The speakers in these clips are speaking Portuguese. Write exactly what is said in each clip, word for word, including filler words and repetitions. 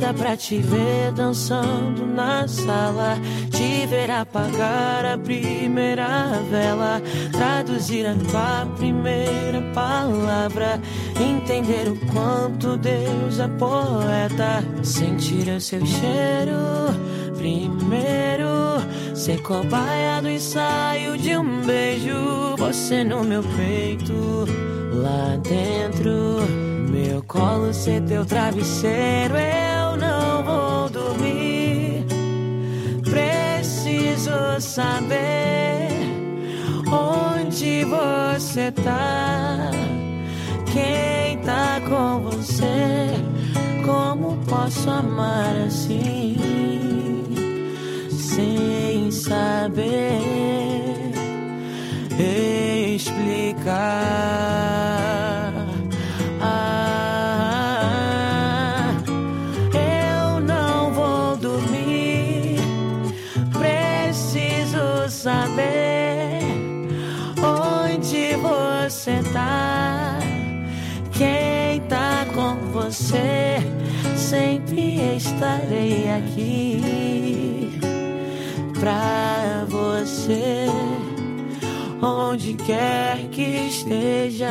Doida pra te ver dançando na sala, te ver apagar a primeira vela, traduzir a tua primeira palavra, entender o quanto Deus é poeta, sentir o seu cheiro primeiro, ser cobaia do ensaio de um beijo, você no meu peito, lá dentro, meu colo ser teu travesseiro, eu não vou dormir, preciso saber onde você tá, quem tá com você, como posso amar assim, sem saber explicar. Ah, eu não vou dormir, preciso saber onde você tá, quem tá com você, sempre estarei aqui pra você, onde quer que esteja.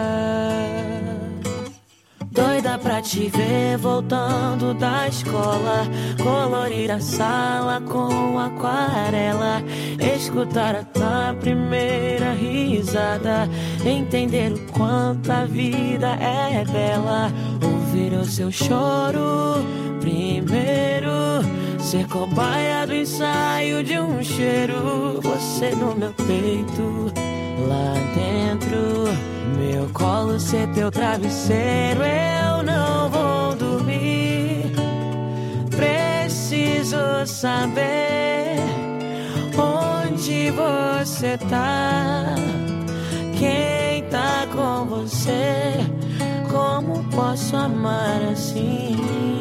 Doida pra te ver voltando da escola, colorir a sala com aquarela, escutar a tua primeira risada, entender o quanto a vida é bela, ouvir o seu choro primeiro, ser cobaia do ensaio de um cheiro, você no meu peito, lá dentro, meu colo ser teu travesseiro, eu não vou dormir, preciso saber onde você tá, quem tá com você, como posso amar assim,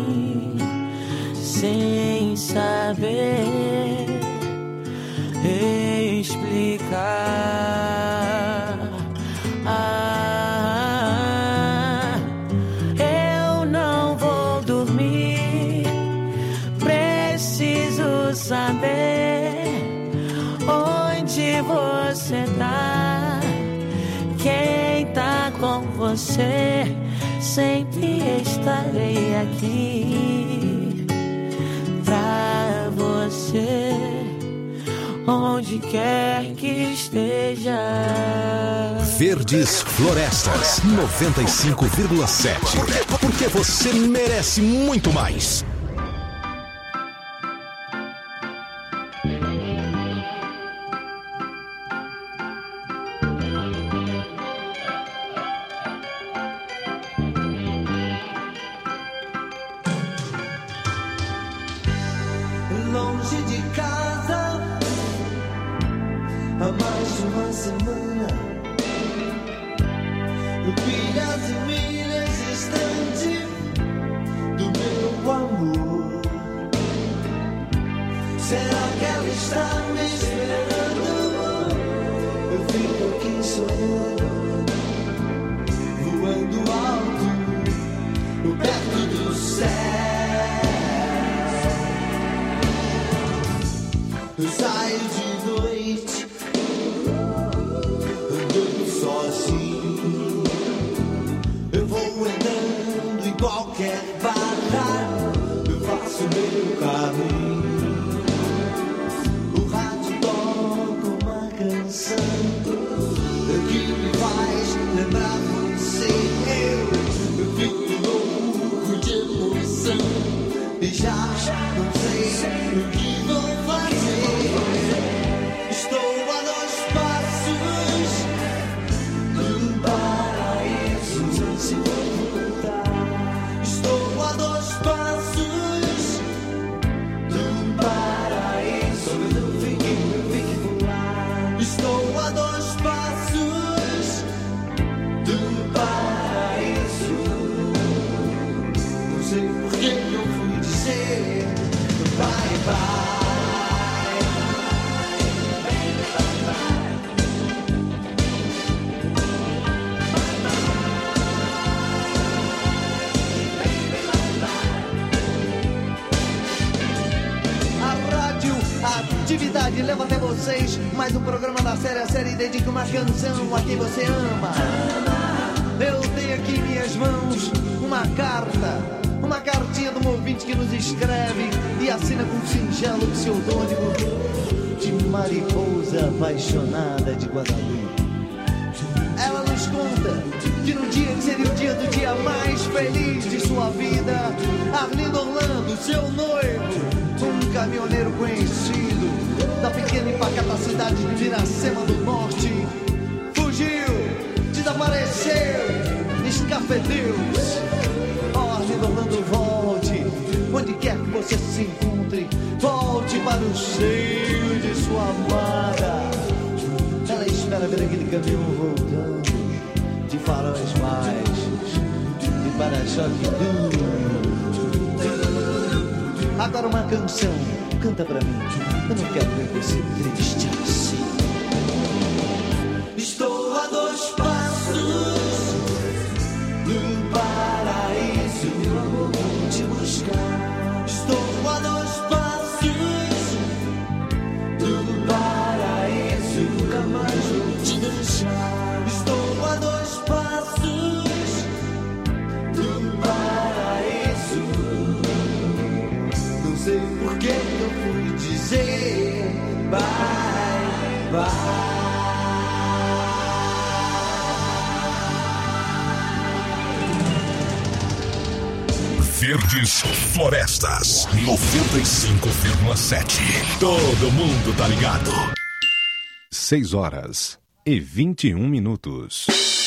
sem saber explicar. Ah, eu não vou dormir, preciso saber onde você tá, quem tá com você, sempre estarei aqui pra você, onde quer que esteja. Verdes Florestas noventa e cinco vírgula sete. Porque você merece muito mais. Longe de casa há mais de uma semana, milhas e milhas distante do meu amor. Será que ela está me esperando? Eu fico aqui sonhando, voando alto, perto do céu. Eu saio de noite, andando sozinho. Eu vou andando em qualquer barra, eu faço meu caminho. O rádio toca uma canção que me faz lembrar você. Eu, eu fico louco de emoção e já não sei o que vou fazer. Estou a dois passos do paraíso, se vou voltar. Estou a dois passos do paraíso, eu fiquei, eu fiquei voar. Estou a dois passos do paraíso. vocês mais um programa da série. A série dedica uma canção a quem você ama. Eu tenho aqui em minhas mãos uma carta, uma cartinha de um ouvinte que nos escreve e assina com um singelo pseudônimo de Mariposa Apaixonada de Guadalupe. Ela nos conta que no dia que seria o dia do dia mais feliz de sua vida, Arlindo Orlando, seu noivo, um caminhoneiro conhecido da pequena e pacata cidade de Iracema do Norte, fugiu, desapareceu, escafedeus. Oh, Arlindo Orlando, volte, onde quer que você se encontre, volte para o seio de sua amada. Ela espera ver aquele caminhão voltando, de faróis baixos, de para-choque duro. Agora uma canção, canta pra mim, eu não quero ver você triste assim. Estou a dois passos do paraíso, eu vou te buscar. Estou a dois passos do paraíso, nunca mais vou te deixar. Estou a dois passos do paraíso. Não sei por que eu fui dizer bye, bye. Verdes Florestas, noventa e cinco vírgula sete. Todo mundo tá ligado. Seis horas e vinte e um minutos.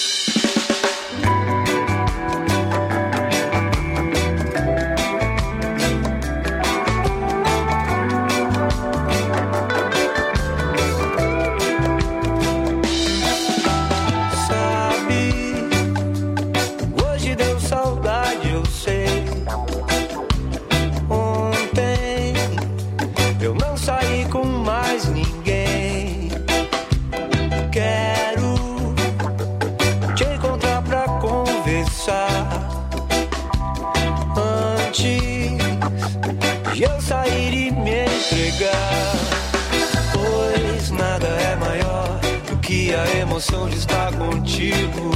A emoção de estar contigo.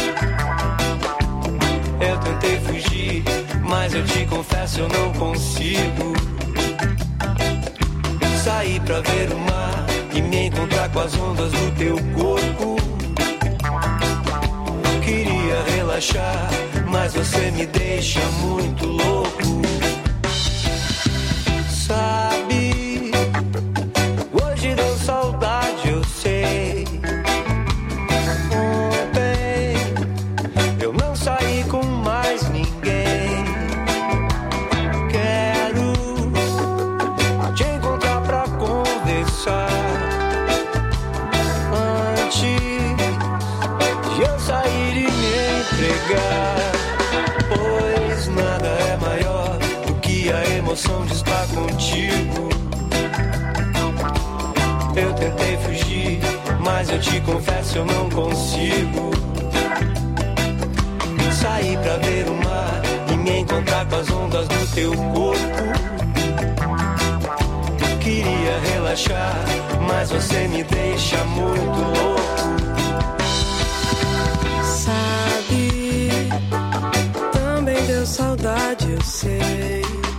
Eu tentei fugir, mas eu te confesso eu não consigo. Saí pra ver o mar e me encontrar com as ondas do teu corpo. Queria relaxar, mas você me deixa muito louco. Sabe, hoje deu saudade, eu sei. Pois nada é maior do que a emoção de estar contigo. Eu tentei fugir, mas eu te confesso eu não consigo. Saí pra ver o mar e me encontrar com as ondas do teu corpo. Queria relaxar, mas você me deixa muito louco. Sabe, também deu saudade, eu sei.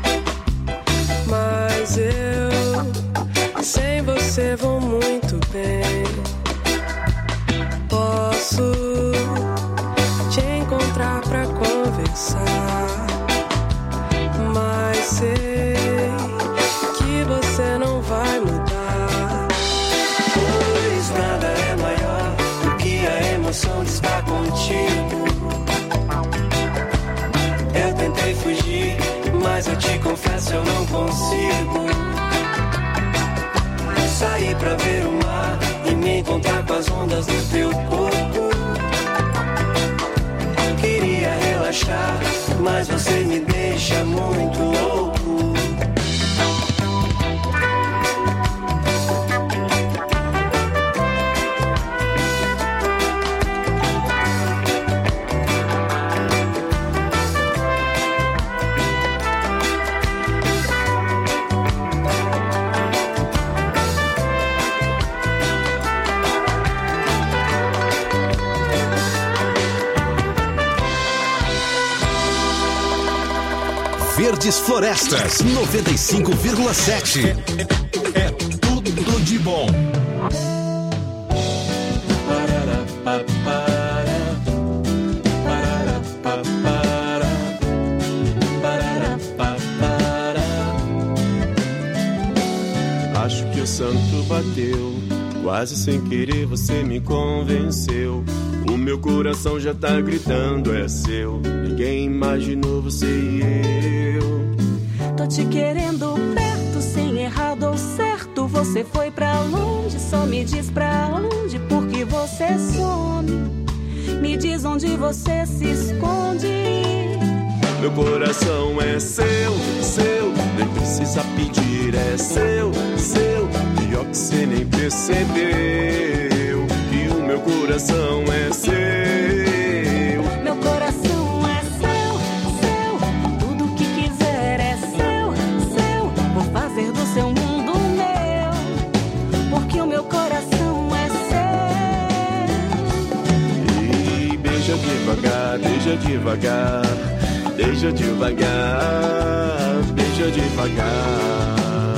Mas eu, sem você, vou muito bem. Posso te encontrar pra conversar, mas sei que você não vai mudar. Pois nada é maior do que a emoção de estar contigo. Eu tentei fugir, mas eu te confesso eu não consigo. Saí pra ver o mar e me encontrar com as ondas do teu corpo. Queria relaxar, mas você me deixa muito louco. Verdes Florestas, noventa e cinco vírgula sete. É, é, é tudo de bom. Acho que o santo bateu, quase sem querer você me convenceu. O meu coração já tá gritando, é seu. Ninguém imaginou você e eu. Tô te querendo perto, sem errado ou certo. Você foi pra longe, só me diz pra onde, porque você some. Me diz onde você se esconde. Meu coração é seu, seu, nem precisa pedir, é seu, seu. Pior que você nem percebeu que o meu coração é seu. Meu coração é seu, seu. Tudo que quiser é seu, seu. Vou fazer do seu mundo meu, porque o meu coração é seu. E beija devagar, beija devagar. Beija devagar, beija devagar.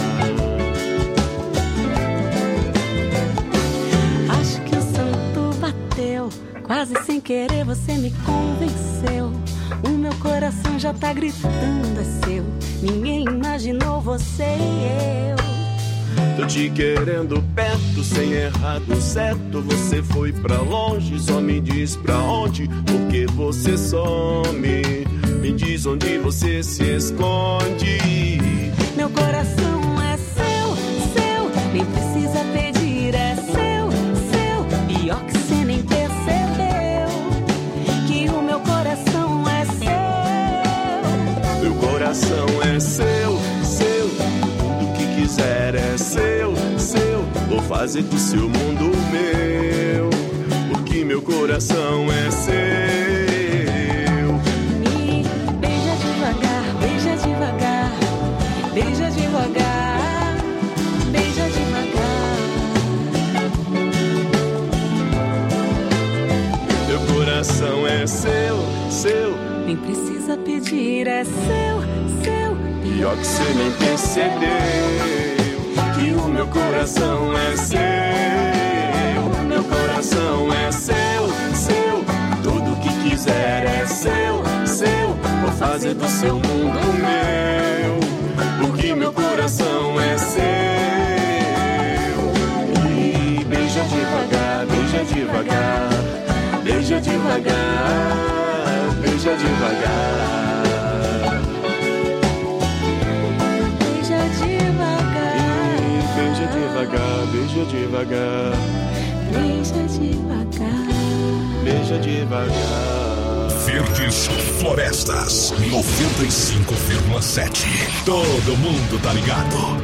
Acho que o santo bateu, quase sem querer você me convenceu. O meu coração já tá gritando, é seu. Ninguém imaginou você e eu. Tô te querendo perto, sem errado certo. Você foi pra longe, só me diz pra onde, porque você some. Me diz onde você se esconde. Meu coração é seu, seu. Nem precisa pedir, é seu, seu. Pior que você nem percebeu que o meu coração é seu. Meu coração é seu, seu. Tudo que quiser é seu, seu. Vou fazer do seu mundo meu, porque meu coração é seu. Beija devagar, beija devagar, beija devagar. Meu coração é seu, seu. Nem precisa pedir, é seu, seu. Pior que você nem percebeu que o meu coração é seu. Meu coração é seu, seu. Tudo que quiser é seu, seu. Vou fazer do seu mundo meu, porque meu coração é seu. E beija devagar, beija devagar, beija devagar, beija devagar. Beija devagar, e beija devagar, beija devagar, beija devagar, beija devagar. Verdes Florestas, noventa e cinco vírgula sete. Todo mundo tá ligado.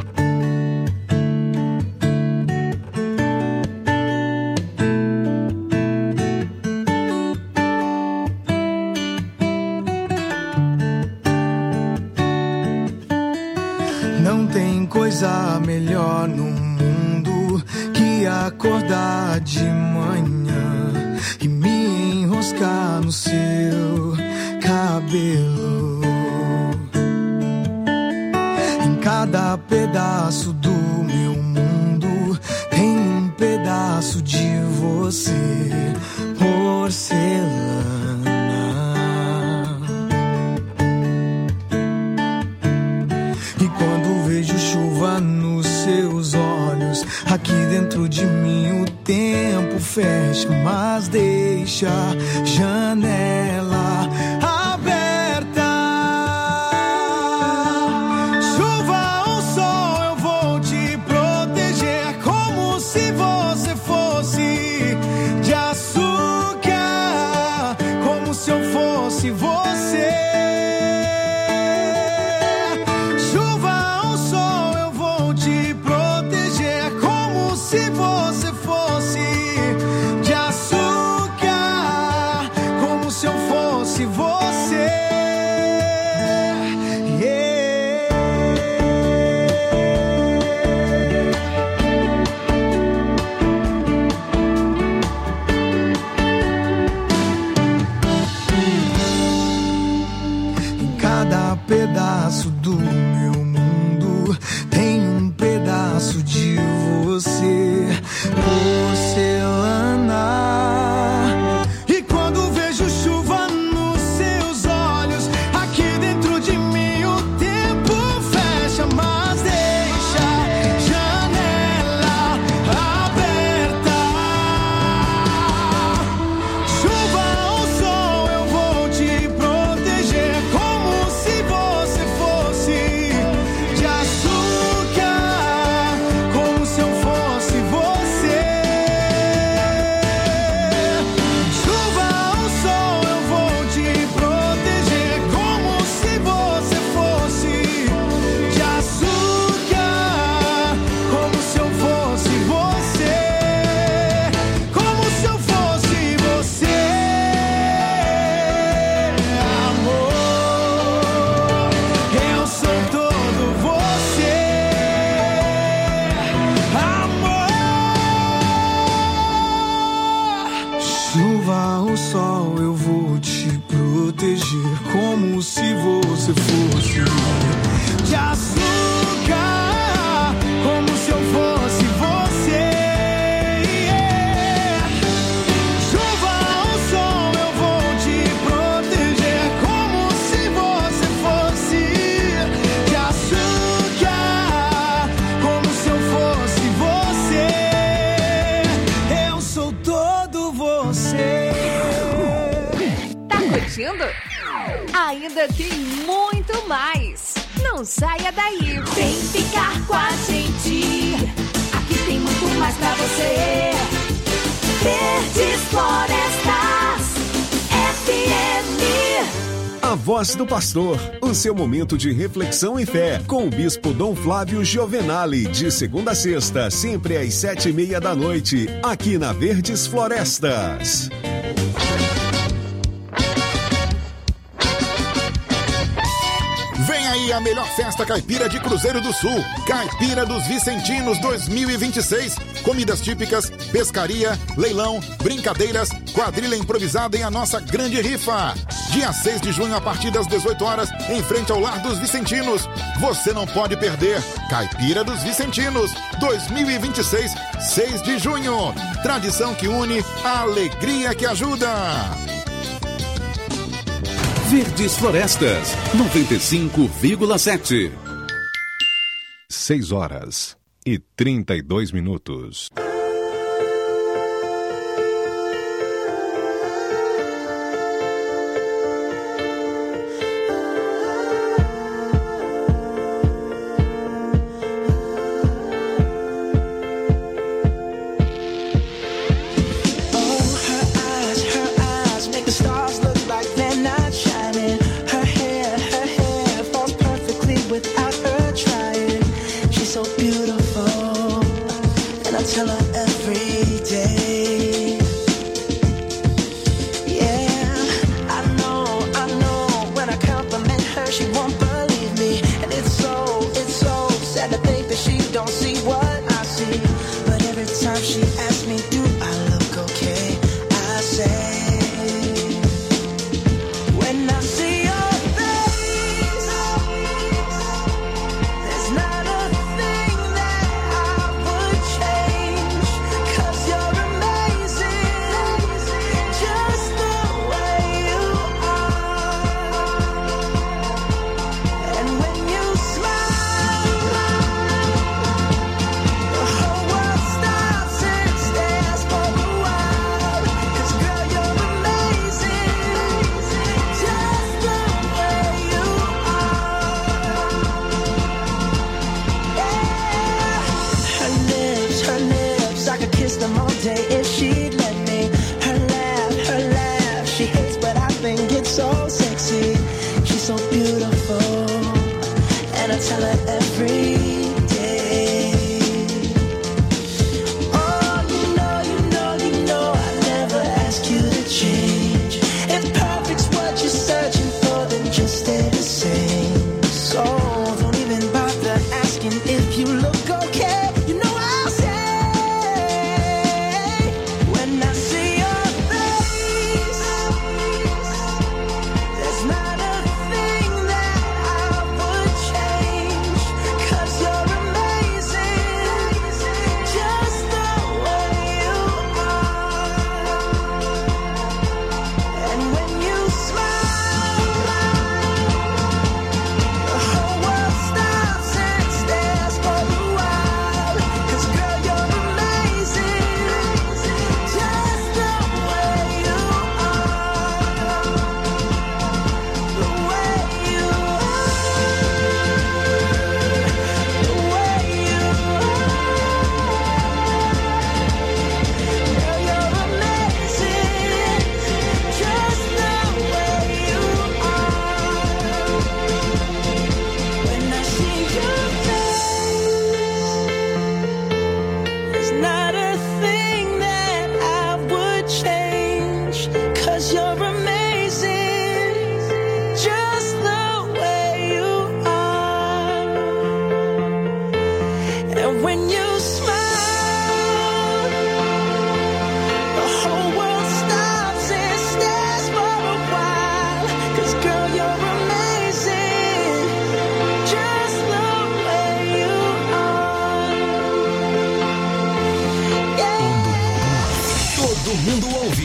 Não tem coisa melhor no mundo que acordar de manhã e me enroscar no seu cabelo. Em cada pedaço do meu mundo tem um pedaço de você, porcelana. E quando vejo chuva nos seus olhos, aqui dentro de mim o tempo fecha, mas deixa a janela aberta. Chuva ou sol, eu vou te proteger, como se você fosse de açúcar, como se eu fosse você. Chuva ou sol, eu vou te proteger, como se você fosse de açúcar, como se eu fosse chuva ou sol, eu vou te proteger como se você fosse de açúcar, como se eu fosse você. Yeah. Chuva ou sol, eu vou te proteger como se você fosse de açúcar, como se eu fosse você. Eu sou todo você. Tá curtindo? Ainda tem muito mais. Não saia daí. Vem ficar com a gente. Aqui tem muito mais pra você. Verdes Florestas F M. A Voz do Pastor, o seu momento de reflexão e fé, com o Bispo Dom Flávio Giovenali, de segunda a sexta, sempre às sete e meia da noite, aqui na Verdes Florestas. Vem aí a melhor festa caipira de Cruzeiro do Sul, Caipira dos Vicentinos dois mil e vinte e seis. Comidas típicas, pescaria, leilão, brincadeiras, quadrilha improvisada e a nossa grande rifa. Dia seis de junho, a partir das dezoito horas, em frente ao Lar dos Vicentinos. Você não pode perder. Caipira dos Vicentinos dois mil e vinte e seis, seis de junho. Tradição que une, a alegria que ajuda. Verdes Florestas, noventa e cinco vírgula sete. seis horas e trinta e dois minutos. Tell her every day. Yeah, I know, I know. When I compliment her, she won't believe me. And it's so, it's so sad to think that she don't see what I see. But every time she asks me, do I look okay? I say, when I see your face, there's not a thing that I would change. 'Cause you're amazing, just the way you are. And when you smile, the whole world stops and stares for a while. 'Cause girl, you're amazing, just the way you are. Yeah. Her lips, her lips, I could kiss them all day if she'd let me. Her laugh, her laugh, she hates but I think it's so sexy. She's so beautiful, and I tell her every day. Oh, you know, you know, you know I never ask you to change. If perfect's what you're searching for, then just stay the same. So don't even bother asking if you look okay. You know I'll say, when I see your face, there's not a thing that I would change.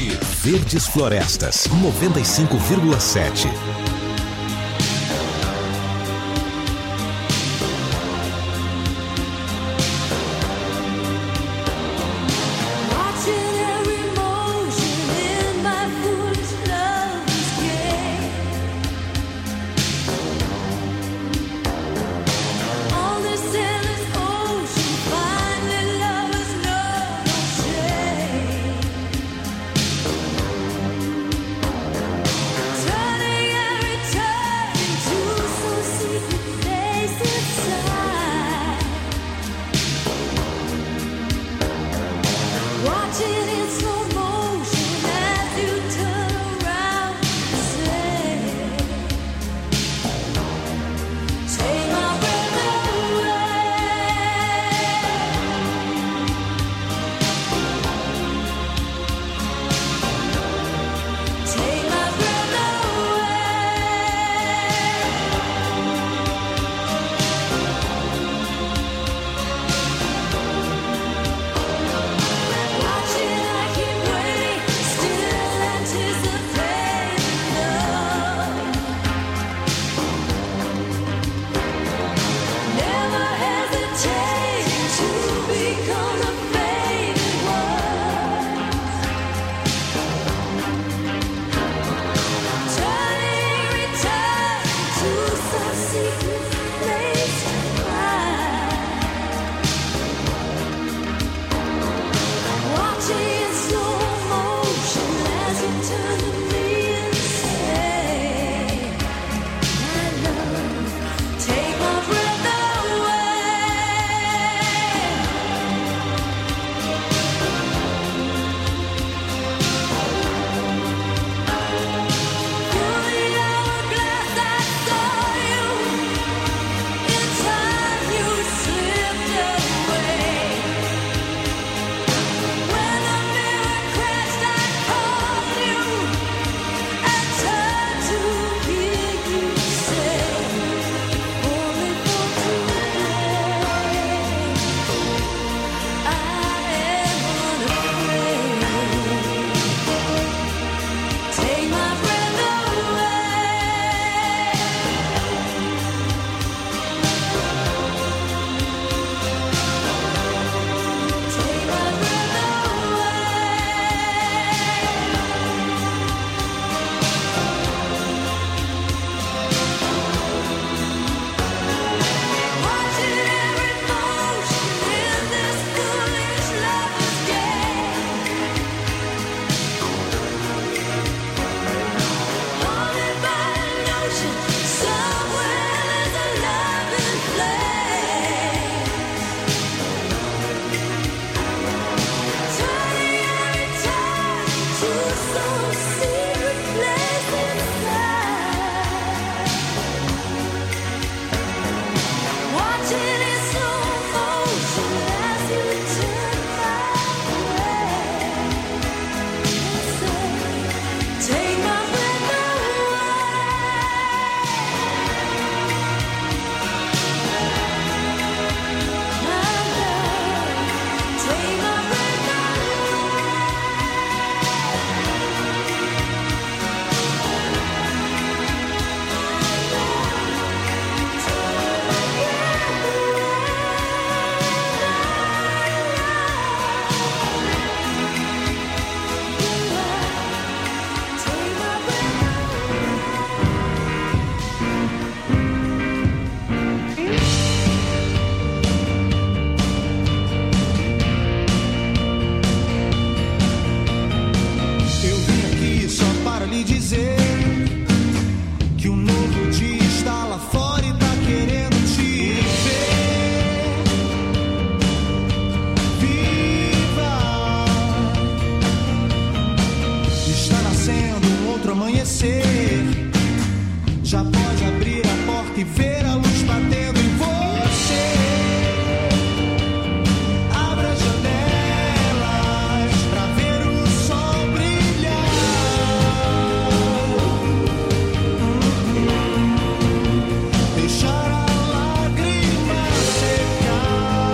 de Verdes Florestas, noventa e cinco vírgula sete.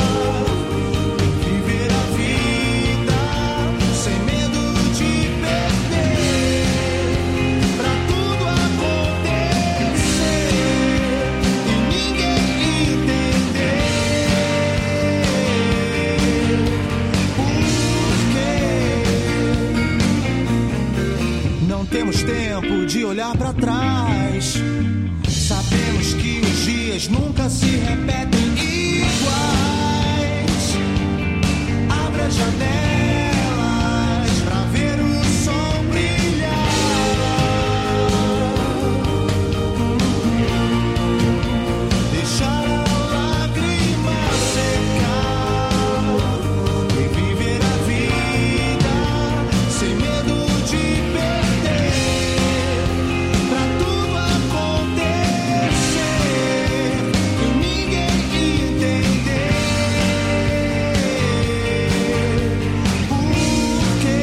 Viver a vida sem medo de perder. não temos tempo de olhar pra trás. Sabemos que os dias nunca se repetem iguais. Abre as janelas pra ver o sol brilhar. Deixar a lágrima secar e viver a vida sem medo de perder. Pra tudo acontecer e ninguém entender por quê.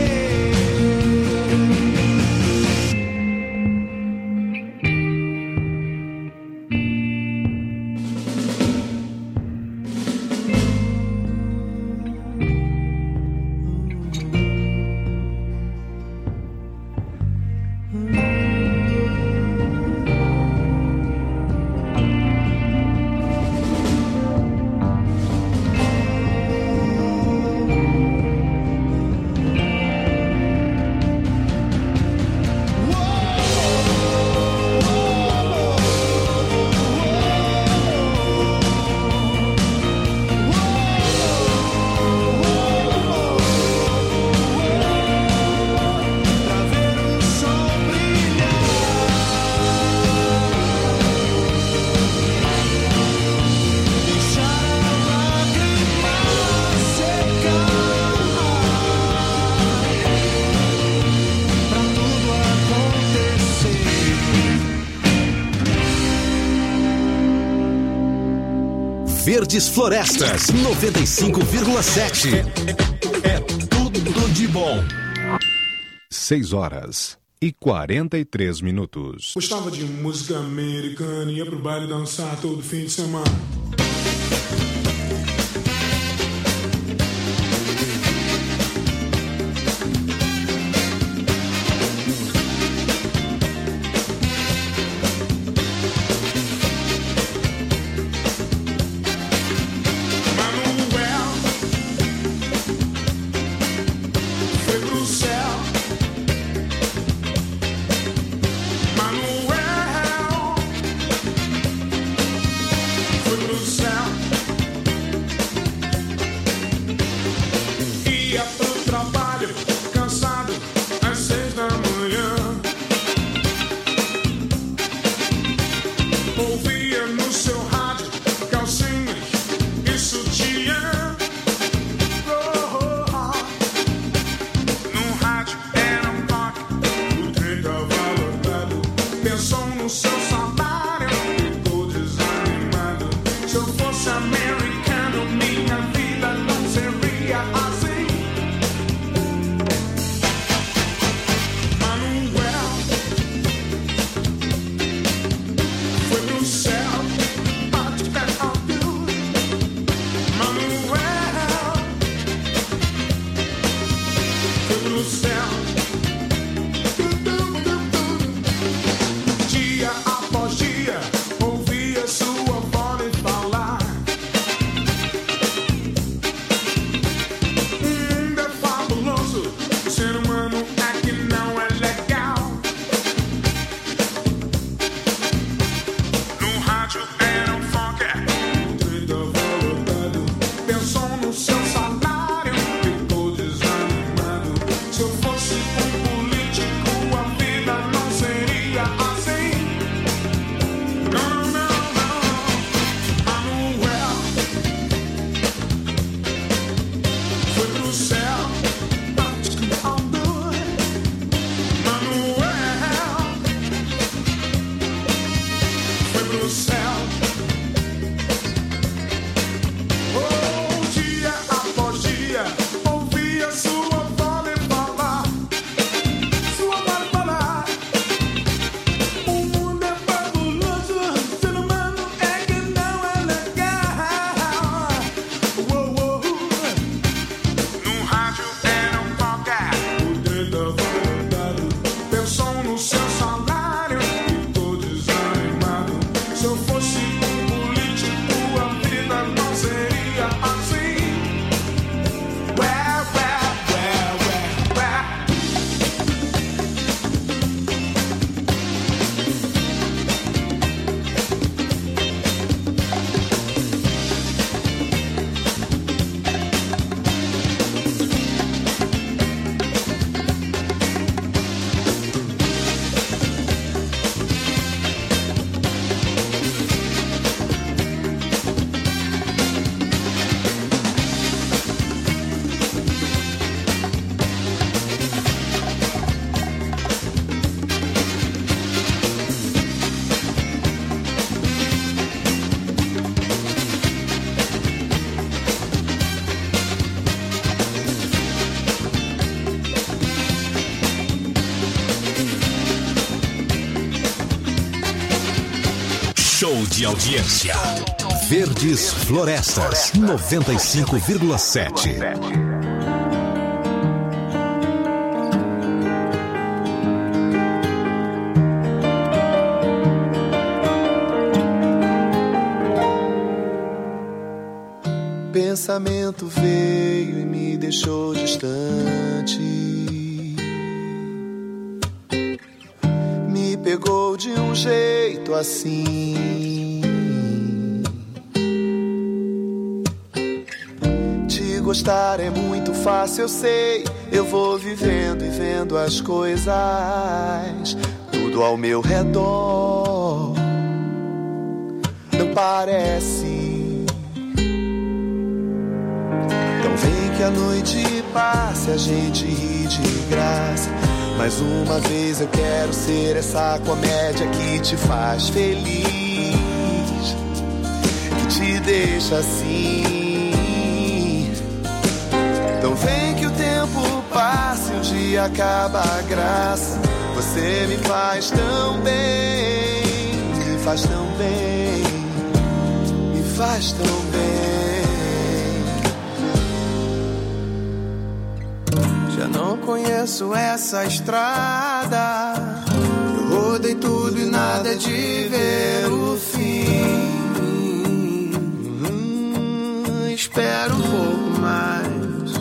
Verdes Florestas, noventa e cinco vírgula sete. É tudo de bom. seis horas e quarenta e três minutos. Gostava de música americana, ia pro baile dançar todo fim de semana. Manuel foi pro céu. Show de audiência. Verdes Florestas, noventa e cinco vírgula sete. Pensamento veio e me deixou distante. Me pegou de um jeito assim. Te gostar é muito fácil, eu sei. Eu vou vivendo e vendo as coisas, tudo ao meu redor. Não parece. Vem que a noite passe, a gente ri de graça. Mais uma vez eu quero ser essa comédia que te faz feliz, que te deixa assim. Então vem que o tempo passe, um dia acaba a graça. Você me faz tão bem, me faz tão bem, me faz tão bem. Já não conheço essa estrada. Eu rodei tudo e nada de ver o fim. Hum, espero um pouco mais.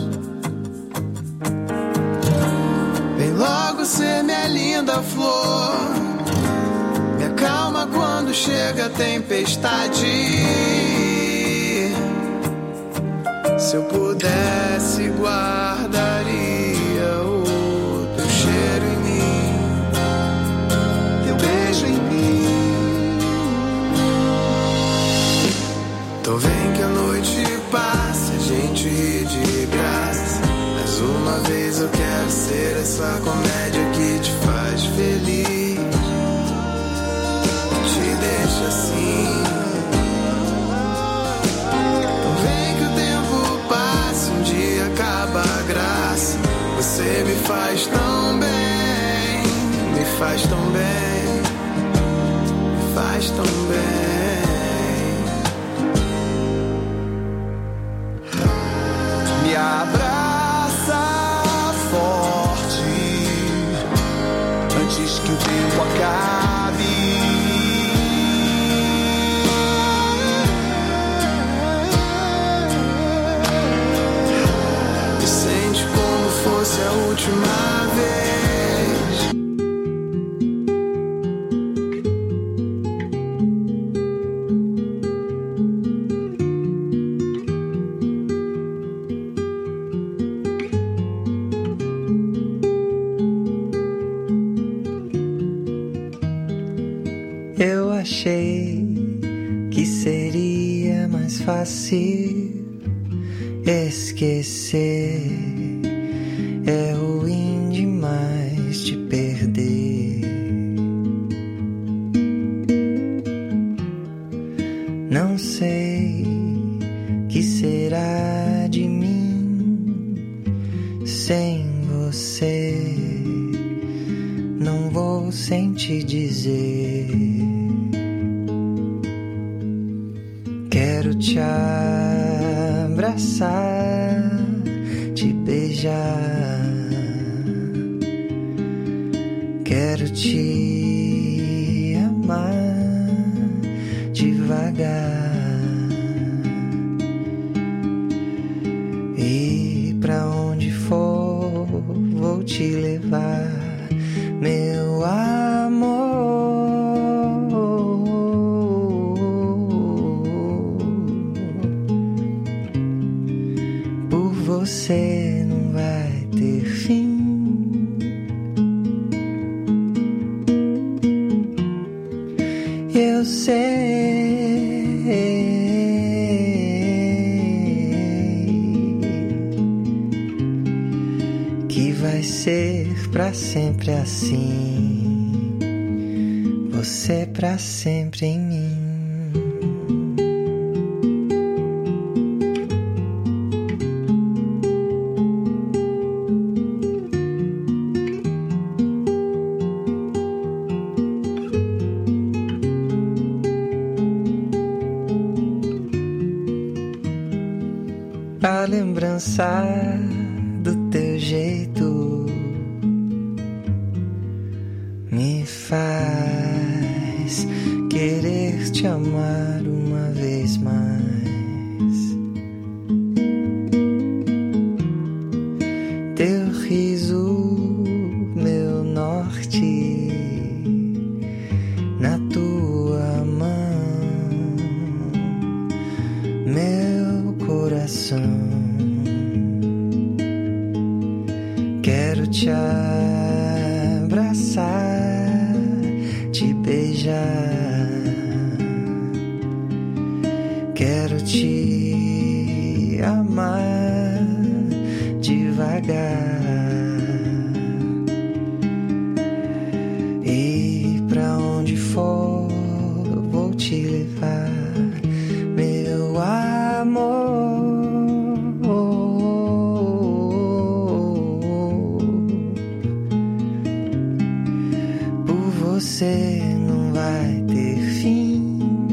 Vem logo ser minha linda flor. Me acalma quando chega a tempestade. Se eu pudesse, guardaria Então vem que a noite passe, a gente ri de graça. Mais uma vez eu quero ser essa comédia que te faz feliz, que te deixa assim. Então vem que o tempo passe, um dia acaba a graça. Você me faz tão bem, me faz tão bem, me faz tão bem. Me abraça forte antes que o tempo acabe. Me sente como fosse a última vez. Eu achei que seria mais fácil esquecer. É ruim demais te perder. Não sei que será de mim sem você. Não vou sem te dizer. Quero te abraçar, te beijar. Quero te amar devagar. E pra onde for, vou te levar, meu amor. Por você não vai ter fim. Eu sei que vai ser pra sempre assim. Você pra sempre em mim. cansar do teu jeito, me faz querer te amar uma vez mais. Teu riso, meu norte, na tua mão, meu coração. Quero te abraçar, te beijar. Quero te amar devagar. E pra onde for eu vou te levar, meu amor. Por você não vai ter fim.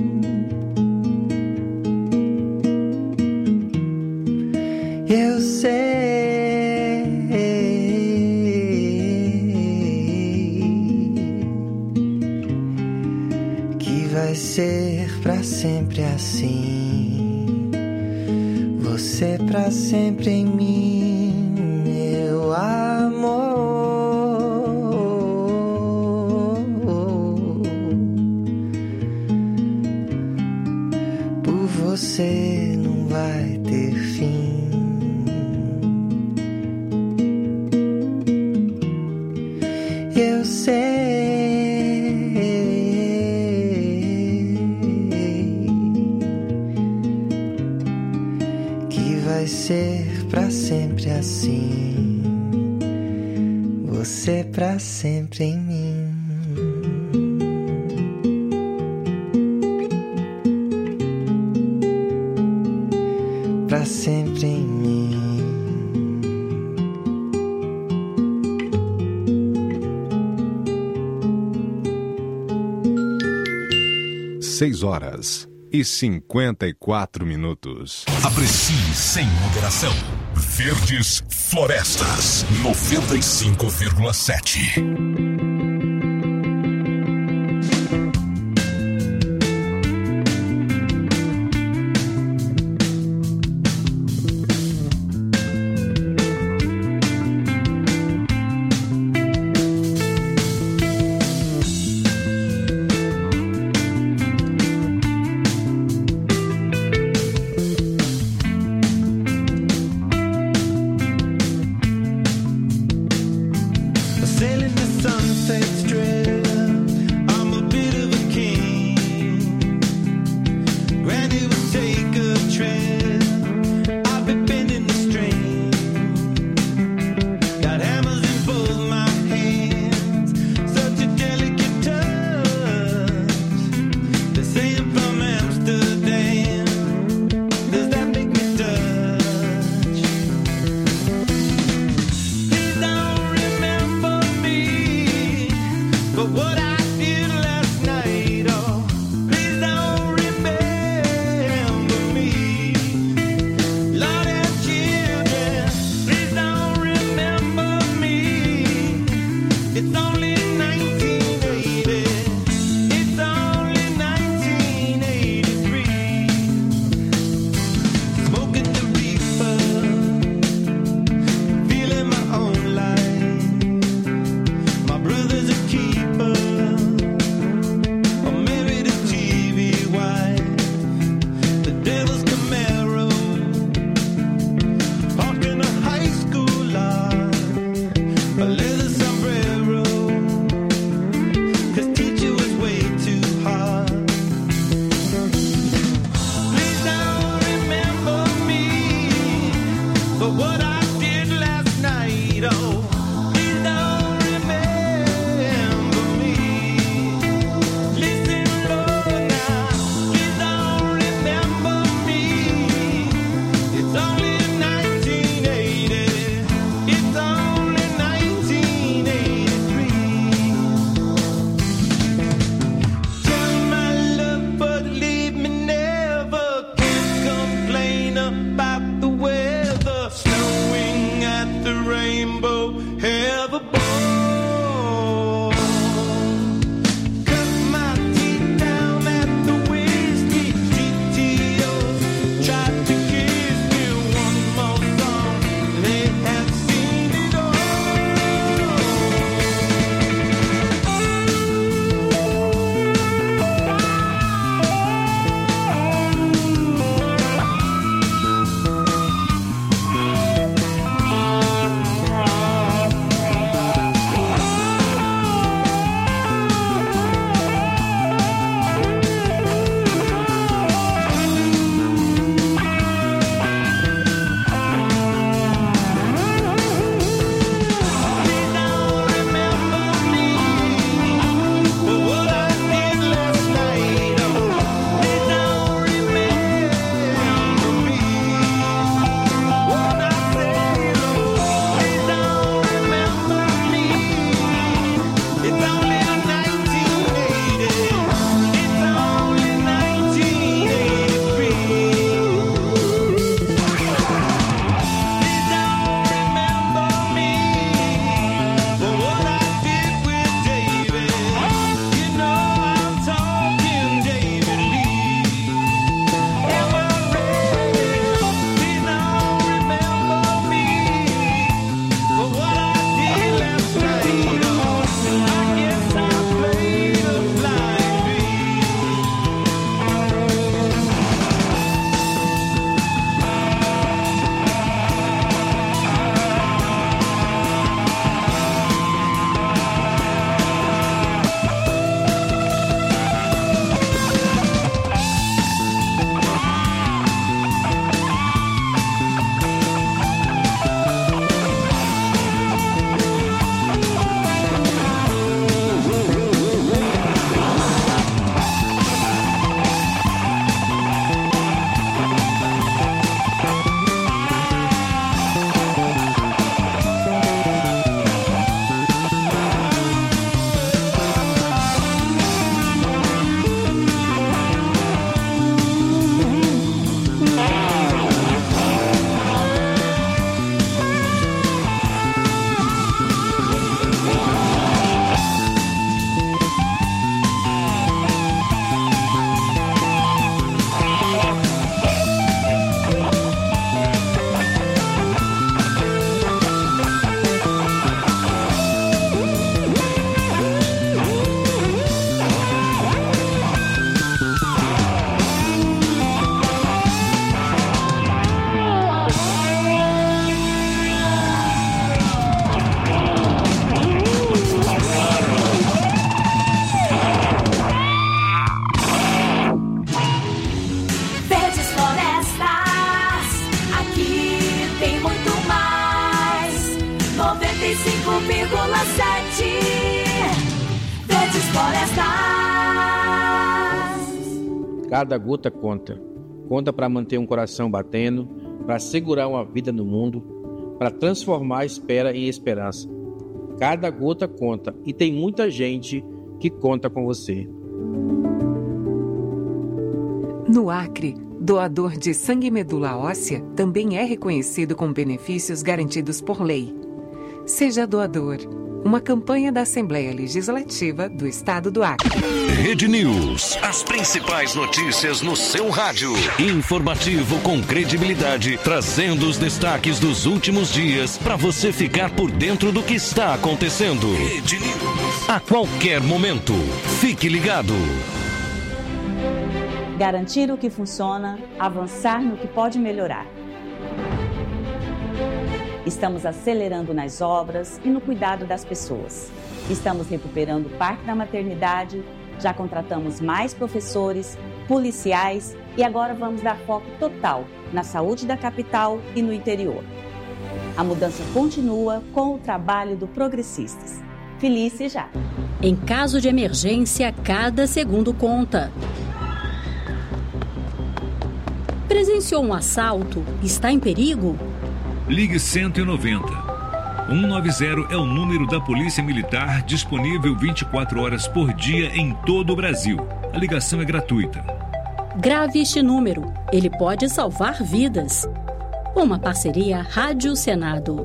Eu sei que vai ser pra sempre assim. Você pra sempre em mim, meu amor. Por você não vai ter fim. Eu sei que vai ser pra sempre assim. Você pra sempre em mim. Pra sempre em mim. Seis horas e cinquenta e quatro minutos. Aprecie sem moderação. Verdes Florestas, noventa e cinco vírgula sete. Sailing the Sunset Strip, I'm a bit of a king. Granny would take a trip, I'll be bending the string. Got hammers in both my hands, such a delicate touch. They say I'm from Amsterdam, does that make me Dutch? Please don't remember me for what I did last night. Oh, please don't remember me. Lord have children, please don't remember me. It's only nineteen eighty, it's only nineteen eighty-three. Smoking the reefer, feeling my own life. My brother's a keeper, I'm married a T V wife. The devil's Camaro, parking a high school lot, a leather sombrero. Cada gota conta. Conta para manter um coração batendo, para segurar uma vida no mundo, para transformar a espera em esperança. Cada gota conta e tem muita gente que conta com você. No Acre, doador de sangue e medula óssea também é reconhecido com benefícios garantidos por lei. Seja doador. Uma campanha da Assembleia Legislativa do Estado do Acre. Rede News. As principais notícias no seu rádio. Informativo com credibilidade, trazendo os destaques dos últimos dias para você ficar por dentro do que está acontecendo. Rede News. A qualquer momento. Fique ligado. Garantir o que funciona, avançar no que pode melhorar. Estamos acelerando nas obras e no cuidado das pessoas. Estamos recuperando o Parque da Maternidade, já contratamos mais professores, policiais e agora vamos dar foco total na saúde da capital e no interior. A mudança continua com o trabalho do Progressistas. Felice já! Em caso de emergência, cada segundo conta. Presenciou um assalto? Está em perigo? Ligue cento e noventa. cento e noventa é o número da Polícia Militar disponível vinte e quatro horas por dia em todo o Brasil. A ligação é gratuita. Grave este número. Ele pode salvar vidas. Uma parceria Rádio Senado.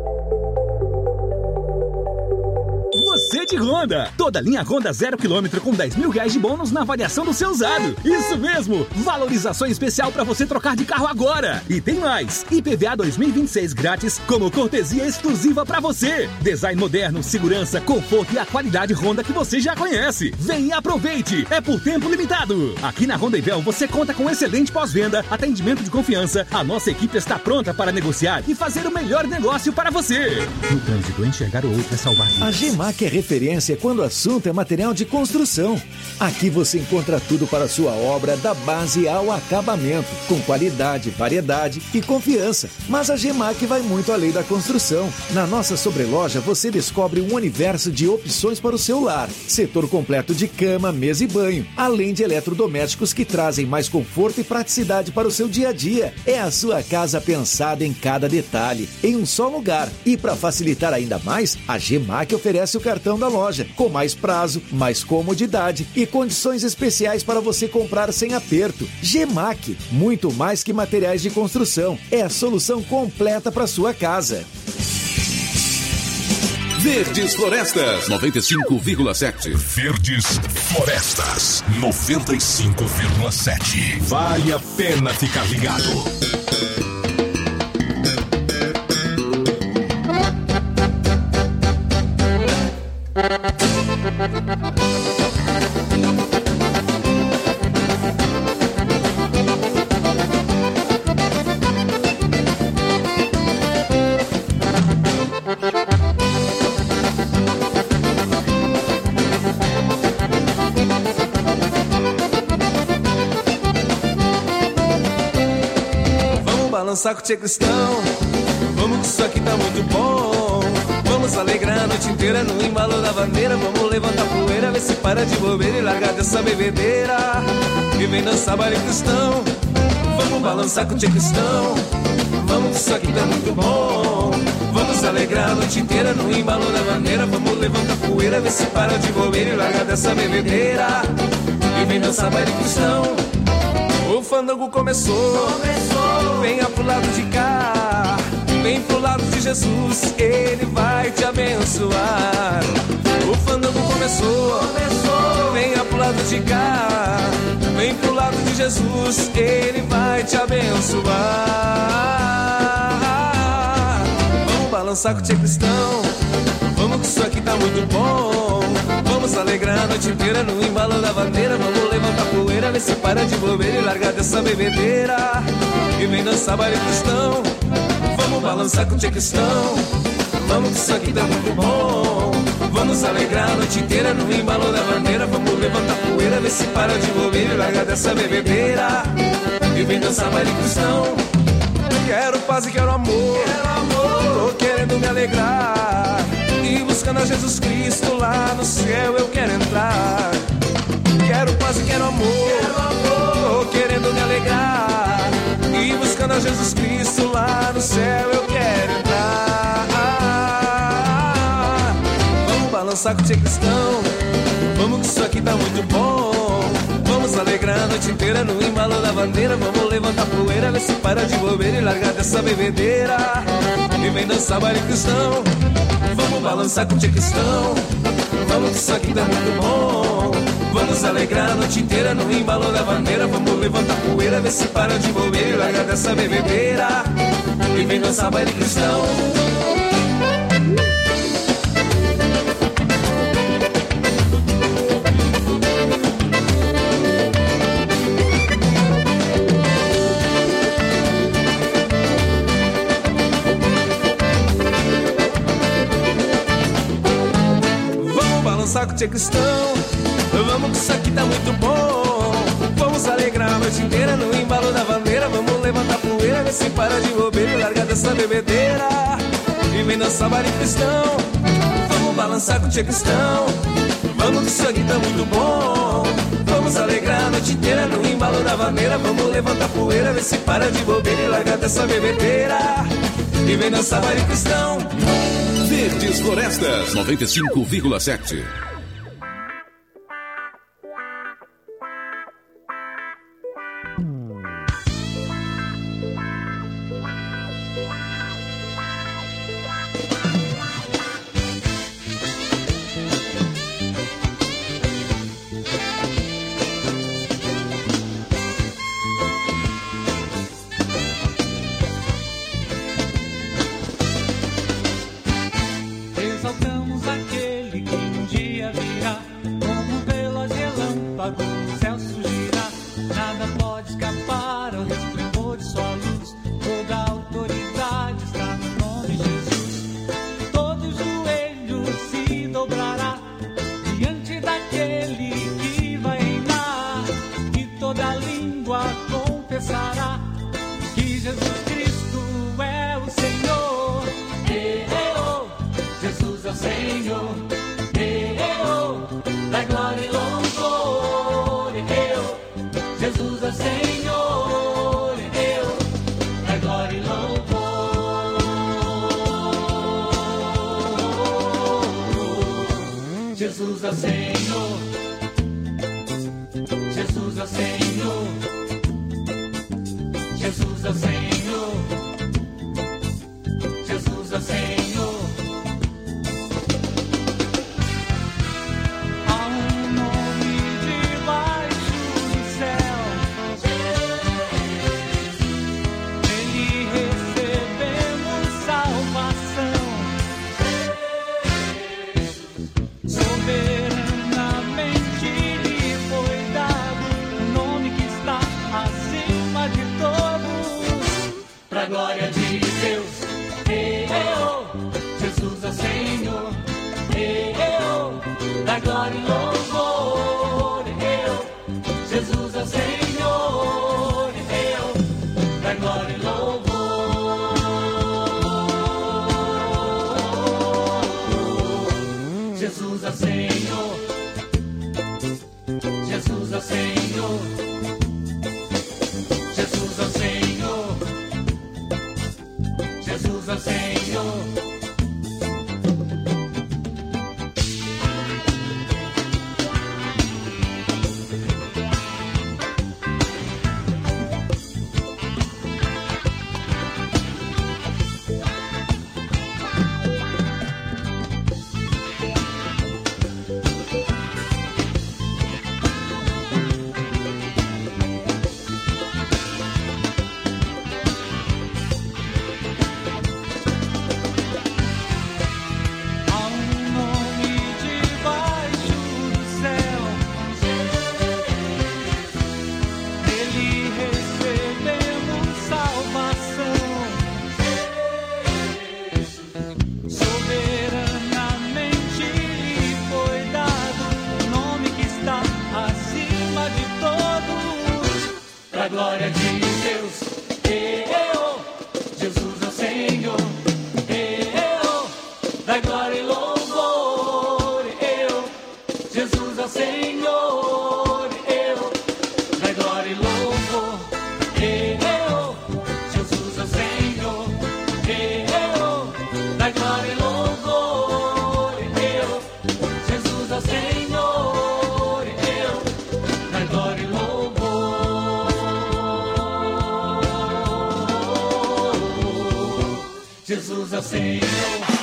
Você de Honda. Toda linha Honda zero quilômetro com dez mil reais de bônus na avaliação do seu usado. Isso mesmo. Valorização especial para você trocar de carro agora. E tem mais. I P V A dois mil e vinte e seis grátis como cortesia exclusiva para você. Design moderno, segurança, conforto e a qualidade Honda que você já conhece. Vem e aproveite. É por tempo limitado. Aqui na Honda Ivel você conta com excelente pós-venda, atendimento de confiança. A nossa equipe está pronta para negociar e fazer o melhor negócio para você. No trânsito, enxergar o outro é salvar vidas. A Gemac é referência quando o assunto é material de construção. Aqui você encontra tudo para a sua obra, da base ao acabamento, com qualidade, variedade e confiança. Mas a Gemac vai muito além da construção. Na nossa sobreloja você descobre um universo de opções para o seu lar. Setor completo de cama, mesa e banho, além de eletrodomésticos que trazem mais conforto e praticidade para o seu dia a dia. É a sua casa pensada em cada detalhe, em um só lugar. E para facilitar ainda mais, a Gemac oferece o cartão da loja, com mais prazo, mais comodidade e condições especiais para você comprar sem aperto. Gemac, muito mais que materiais de construção, é a solução completa para sua casa. Verdes Florestas noventa e cinco vírgula sete. Verdes Florestas noventa e cinco vírgula sete. Vale a pena ficar ligado. Vamos balançar com o Tchê Cristão, vamos que isso aqui tá muito bom. Vamos alegrar a noite inteira no embalo da bandeira. Vamos levantar poeira, ver se para de bobeira e largar dessa bebedeira. E vem dançar baile cristão. Vamos balançar com o Tchê Cristão, vamos que isso aqui tá muito bom. Vamos alegrar a noite inteira no embalo da bandeira. Vamos levantar poeira, ver se para de bobeira e largar dessa bebedeira. E vem dançar baile cristão. O fandango começou, começou. Venha pro lado de cá, vem pro lado de Jesus, Ele vai te abençoar. O fandango começou, começou. Venha pro lado de cá, vem pro lado de Jesus, Ele vai te abençoar. Vamos balançar com o Tchê Cristão, vamos que isso aqui tá muito bom. Vamos alegrar a noite inteira no embalo da bandeira. Vamos levantar poeira, ver se para de bobeira e largar dessa bebedeira. E vem dançar baile cristão. Vamos balançar com o Tchê Cristão, vamos que isso aqui tá muito bom. Vamos alegrar a noite inteira no embalo da bandeira. Vamos levantar poeira, ver se para de bobeira e largar dessa bebedeira. E vem dançar baile cristão. Quero paz e quero amor, quero amor. Tô querendo me alegrar e buscando a Jesus Cristo lá no céu eu quero entrar. Quero paz e quero amor, quero amor. balançar com o tia cristão. Vamos que isso aqui tá muito bom. Vamos alegrar a noite inteira no embalo da bandeira. Vamos levantar poeira, ver se para de bobeira e largar dessa bebedeira. E vem dançar baile cristão. Vamos balançar com o tia cristão. Vamos que isso aqui tá muito bom. Vamos alegrar a noite inteira no embalo da bandeira. Vamos levantar poeira, ver se para de bobeira e largar dessa bebedeira. E vem dançar baile cristão. Com o tia cristão, vamos que isso aqui tá muito bom. Vamos alegrar a noite inteira no embalo da bandeira. Vamos levantar poeira, ver se para de bobeira e largar dessa bebedeira. E vem dançar baile cristão. Vamos balançar com o tia cristão. Vamos que isso aqui tá muito bom. Vamos alegrar a noite inteira no embalo da bandeira. Vamos levantar poeira, ver se para de bobeira e largar dessa bebedeira. E vem dançar baile cristão. Verdes Florestas noventa e cinco vírgula sete. Jesus é o Senhor.